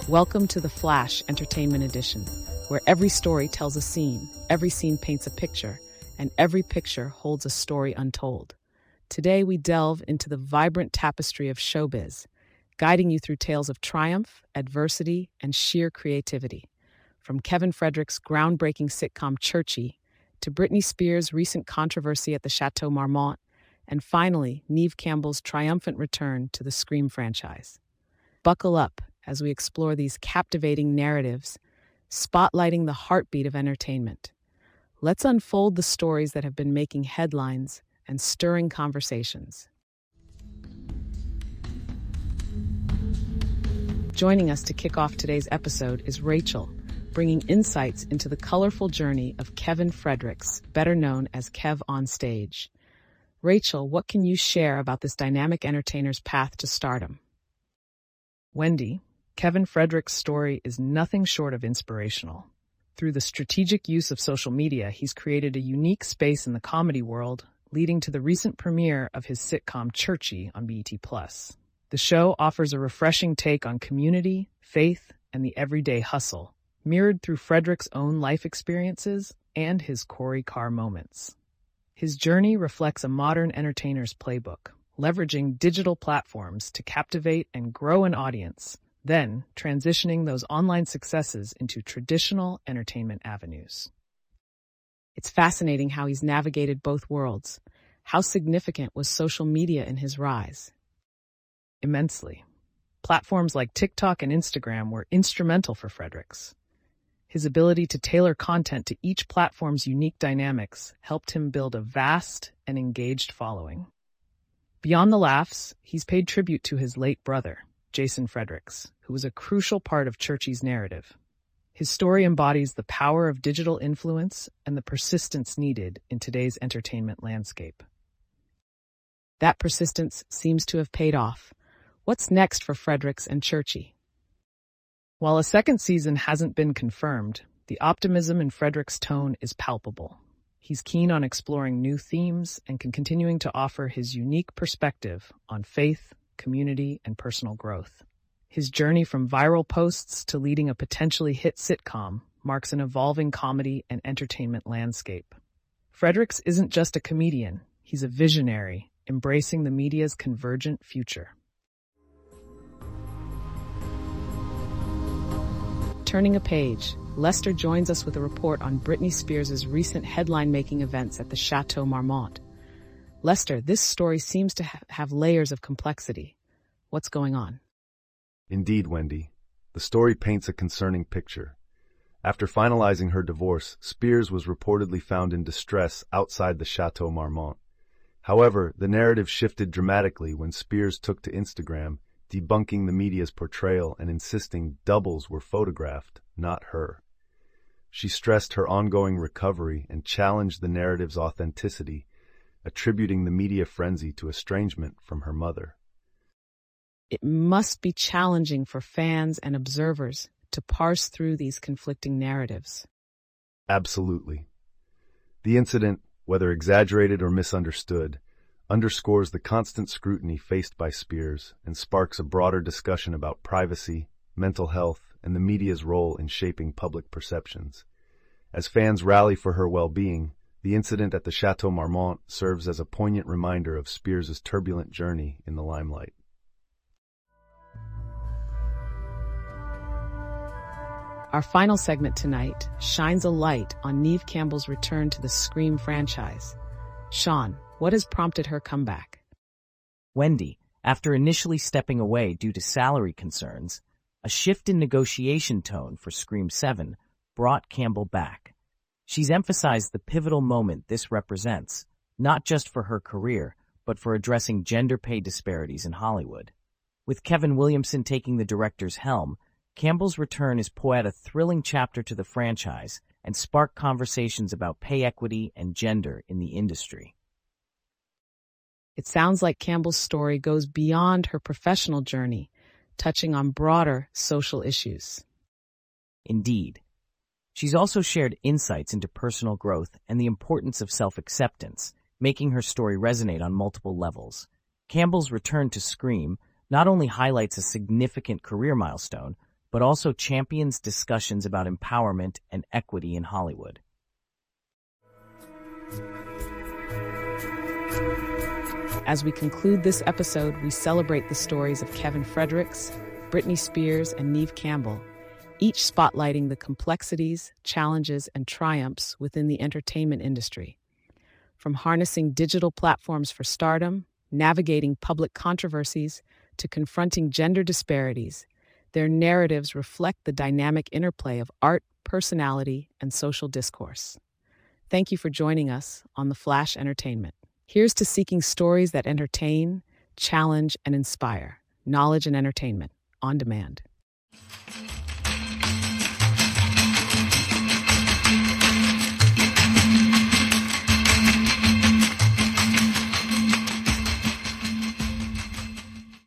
Welcome to the Flash Entertainment Edition, where every story tells a scene, every scene paints a picture, and every picture holds a story untold. Today we delve into the vibrant tapestry of showbiz, guiding you through tales of triumph, adversity, and sheer creativity. From Kevin Frederick's groundbreaking sitcom Churchy, to Britney Spears' recent controversy at the Chateau Marmont, and finally, Neve Campbell's triumphant return to the Scream franchise. Buckle up as we explore these captivating narratives, spotlighting the heartbeat of entertainment. Let's unfold the stories that have been making headlines and stirring conversations. Joining us to kick off today's episode is Rachel, bringing insights into the colorful journey of Kevin Fredericks, better known as Kev on Stage. Rachel, what can you share about this dynamic entertainer's path to stardom? Wendy, Kevin Fredericks' story is nothing short of inspirational. Through the strategic use of social media, he's created a unique space in the comedy world, leading to the recent premiere of his sitcom Churchy on BET+. The show offers a refreshing take on community, faith, and the everyday hustle, mirrored through Fredericks' own life experiences and his Corey Carr moments. His journey reflects a modern entertainer's playbook, leveraging digital platforms to captivate and grow an audience, then transitioning those online successes into traditional entertainment avenues. It's fascinating how he's navigated both worlds. How significant was social media in his rise? Immensely. Platforms like TikTok and Instagram were instrumental for Fredericks. His ability to tailor content to each platform's unique dynamics helped him build a vast and engaged following. Beyond the laughs, he's paid tribute to his late brother, Jason Fredericks, who was a crucial part of Churchy's narrative. His story embodies the power of digital influence and the persistence needed in today's entertainment landscape. That persistence seems to have paid off. What's next for Fredericks and Churchy? While a second season hasn't been confirmed, the optimism in Fredericks' tone is palpable. He's keen on exploring new themes and continuing to offer his unique perspective on faith, community, and personal growth. His journey from viral posts to leading a potentially hit sitcom marks an evolving comedy and entertainment landscape. Fredericks isn't just a comedian, he's a visionary, embracing the media's convergent future. Turning a page, Lester joins us with a report on Britney Spears' recent headline-making events at the Chateau Marmont. Lester, this story seems to have layers of complexity. What's going on? Indeed, Wendy. The story paints a concerning picture. After finalizing her divorce, Spears was reportedly found in distress outside the Chateau Marmont. However, the narrative shifted dramatically when Spears took to Instagram, debunking the media's portrayal and insisting doubles were photographed, not her. She stressed her ongoing recovery and challenged the narrative's authenticity, attributing the media frenzy to estrangement from her mother. It must be challenging for fans and observers to parse through these conflicting narratives. Absolutely. The incident, whether exaggerated or misunderstood, underscores the constant scrutiny faced by Spears and sparks a broader discussion about privacy, mental health, and the media's role in shaping public perceptions. As fans rally for her well-being, the incident at the Chateau Marmont serves as a poignant reminder of Spears' turbulent journey in the limelight. Our final segment tonight shines a light on Neve Campbell's return to the Scream franchise. Sean, what has prompted her comeback? Wendy, after initially stepping away due to salary concerns, a shift in negotiation tone for Scream 7 brought Campbell back. She's emphasized the pivotal moment this represents, not just for her career, but for addressing gender pay disparities in Hollywood. With Kevin Williamson taking the director's helm, Campbell's return is poised at a thrilling chapter to the franchise and spark conversations about pay equity and gender in the industry. It sounds like Campbell's story goes beyond her professional journey, touching on broader social issues. Indeed. She's also shared insights into personal growth and the importance of self-acceptance, making her story resonate on multiple levels. Campbell's return to Scream not only highlights a significant career milestone, but also champions discussions about empowerment and equity in Hollywood. As we conclude this episode, we celebrate the stories of Kevin Fredericks, Britney Spears, and Neve Campbell, each spotlighting the complexities, challenges, and triumphs within the entertainment industry. From harnessing digital platforms for stardom, navigating public controversies, to confronting gender disparities, their narratives reflect the dynamic interplay of art, personality, and social discourse. Thank you for joining us on The Flash Entertainment. Here's to seeking stories that entertain, challenge, and inspire. Knowledge and entertainment on demand.